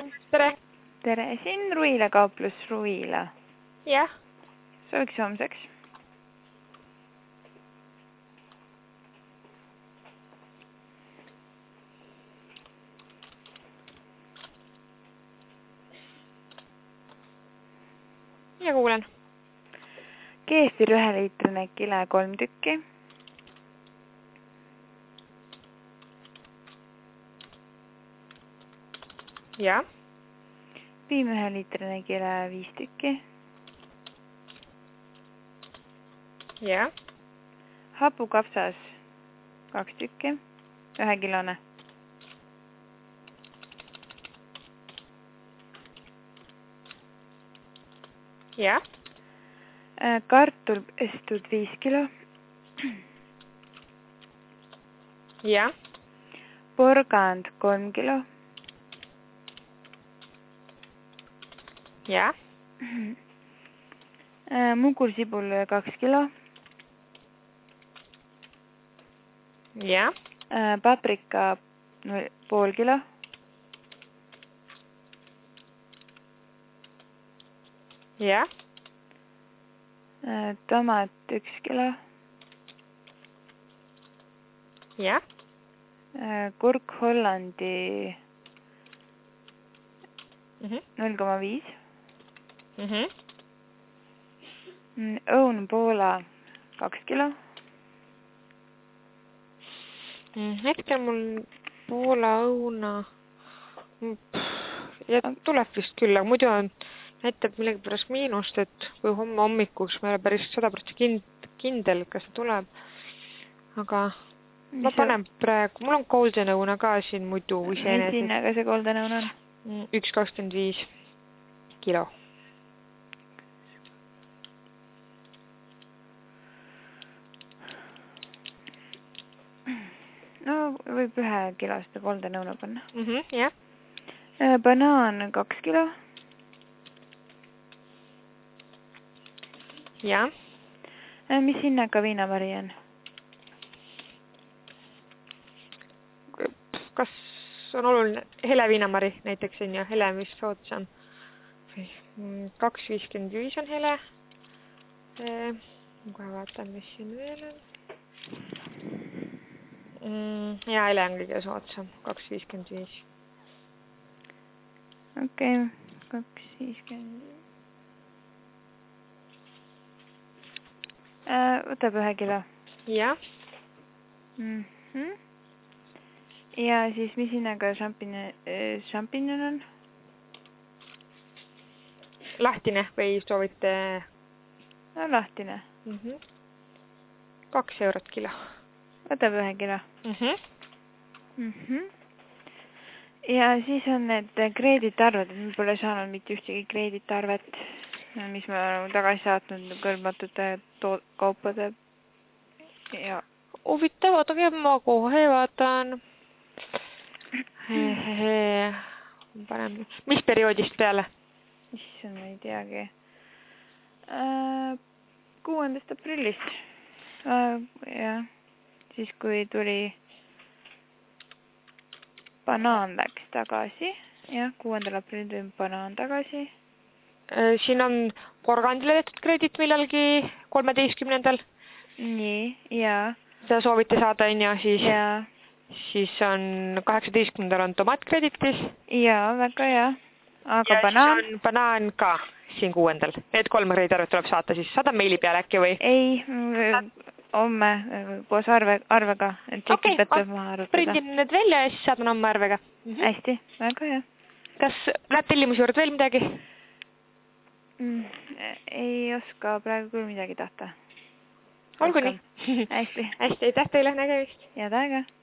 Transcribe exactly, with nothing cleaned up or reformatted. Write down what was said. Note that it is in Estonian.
tere! Tere, siin Ruila kauplus Ruila. Jah. Sooviks homseks. Ja kuulen. Keefir ühe liitrine kile kolm tükki. Ja. Piim ühe liitrine kile viis tükki. Ja. Hapukapsas kaks tükki. Ühe kilone. Ja. Kartul pestud viis kilo. Ja. Porgand kolm kilo. Ja. Mugursibul kaks kilo. Ja. Paprika pool kilo. Ja. Tomat üks kilo. Ja. Kurk Hollandi Mhm. null koma viis. Mhm. Õun Poola kaks kilo. Hetkel mul Poola õuna ja tuleb vist küll, aga muidu on näitab millegi pärast miinust, et kui homme hommikuks meile päris sada protsenti kindel, kas see tuleb. Aga ma panen praegu, mul on golden õuna ka siin muidu iseenesest. Mis hinnaga see golden õun on? üks kakskümmend viis kilo. No võib ühe kilo seda golden õuna panna. Mhm, jah. Banaan kaks kilo. Ja. Mis hinnaga viinamari on? Kas on oluline hele viinamari näiteks on ja hele, mis soodsam? kaks viiskümmend viis on hele. Kohe vaatan, mis siin veel on. Ja hele on kõige soodsam. kaks viiskümmend viis. Okei, kaks viiskümmend viis. Võtab ühe kilo. Ja. Mhm. Ja siis mis hinnaga šampinjon on? Lahtine või soovite? No lahtine. Mhm. Kaks eurot kilo. Võtab ühe kilo. Mhm. Mhm. Ja siis on need kreeditarved, et me pole saanud mitte ühtegi kreeditarvet, mis me oleme tagasi saatnud kõlbmatute kaupade. Ja huvitav, ootake, ma kohe vaatan. Hehehe. Panem. Mis perioodist peale? Issand, ma ei teagi. kuuendast aprillist. Ja siis kui tuli banaan läks tagasi. Jah, kuuendal aprillil tuli banaan tagasi. Siin on porgandile tehtud kreedit millalgi kolmeteistkümnendal. Nii, jaa. Seda soovite saada on ja siis, jaa. siis on kaheksateistkümnendal on tomat kreditis. Jaa, väga hea. Aga ja banaan? siis on banaan ka siin kuuendal. Need kolm kreeditarvet tuleb saata siis. Saada meili peale äkki või? Ei, homme koos arve, arvega. Okei, okay, prindin need välja ja siis saadan homme arvega. Mm -hmm. Hästi, väga hea. Kas läheb tellimuse juurde veel midagi? Mm, ei oska praegu küll midagi tahta. Olgu nii. Hästi. Hästi, aitäh teile, nägemist. Head aega.